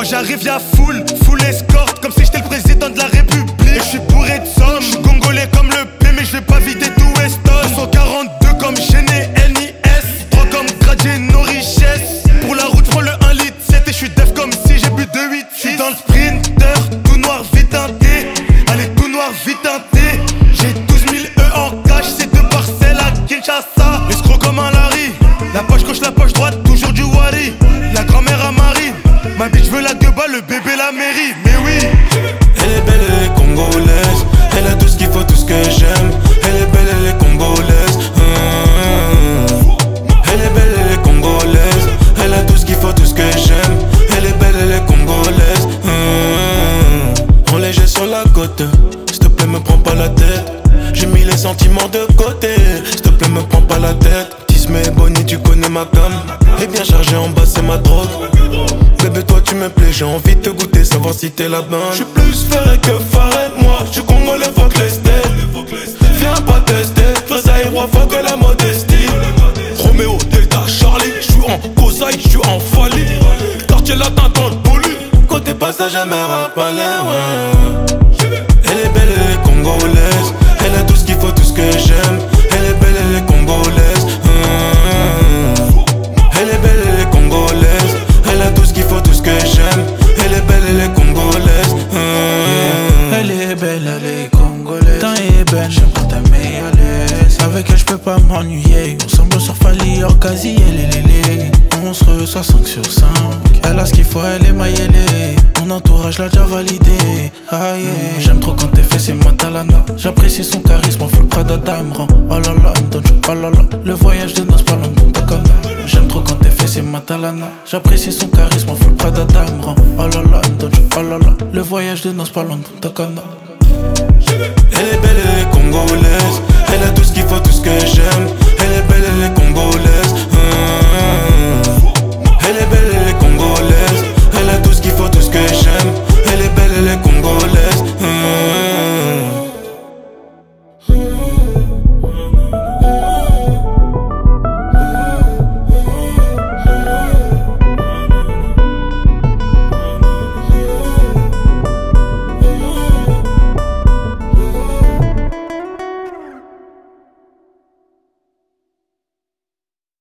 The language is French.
j'arrive y'a full escorte, comme si j'étais le président de la République. Et j'suis bourré de somme, j'suis congolais comme le P, mais j'vais pas vider tout Weston. 242 comme Géné NIS, 3 comme Gradier nos richesses. Pour la route prends le 1 litre 7 et j'suis def comme si j'ai bu 2,8. J'suis dans le sprinter, tout noir vite teinté. Allez tout noir vite teinté. J'ai 12 000 E en cash, c'est 2 parcelles à Kinshasa. Escroc comme un Larry, la poche gauche, la poche droite, toujours du Wally. La grand-mère à Marie, ma bitch veut la gueule, le bébé la mairie. Mais oui, elle est belle, elle est congolaise. Elle a tout ce qu'il faut, tout ce que j'aime. Elle est belle, elle est congolaise. Elle est belle, elle est congolaise. Elle a tout ce qu'il faut, tout ce que j'aime. Elle est belle, elle est congolaise. On léger sur la côte. S'il te plaît, me prends pas la tête. J'ai mis les sentiments de côté. S'il te plaît, me prends pas la tête. Tisme et Bonnie, tu connais ma gamme. Et bien chargé en bas, c'est ma drogue. Bébé, toi tu me plais, j'ai envie de te goûter, savoir si t'es la bonne. J'suis plus ferré que Farid, moi. J'suis congolais, fuck les steaks. Viens pas tester, fais et roi, fuck la modestie. Roméo, Delta, Charlie. J'suis en Kosaï, j'suis en folie. Quartier latin dans le poli. Côté passage à mer à Palais, ouais. Elle est belle, elle est congolaise. Elle a tout ce qu'il faut, tout ce que j'aime. Elle est belle, elle est congolaise. Elle est belle, elle est congolaise. Elle a tout ce qu'il faut, tout ce que j'aime. Elle est belle, elle est congolaise. Elle est belle, elle est congolaise. Tant est belle, j'aime quand elle met à l'aise. Avec elle, j'peux pas m'ennuyer. On semble sur Fali, Orkazi, elle. On se reçoit 5 sur 5. Elle a ce qu'il faut, elle est maillée. Mon entourage l'a déjà validé. Aïe, j'aime trop quand t'es fait, c'est Matalana. J'apprécie son charisme, on fait le Prada Damran. Oh là là, oh là là. Le voyage de noces, pas longtemps, t'as comme. J'aime trop quand t'es fait, c'est Matalana. J'apprécie son charisme, on fait le Prada Damran. Oh là là, oh là là. Le voyage de noces, pas longtemps, t'as comme. Elle est belle, elle est congolaise. Elle a tout ce qu'il faut, tout ce que j'aime. Elle est belle, elle est congolaise.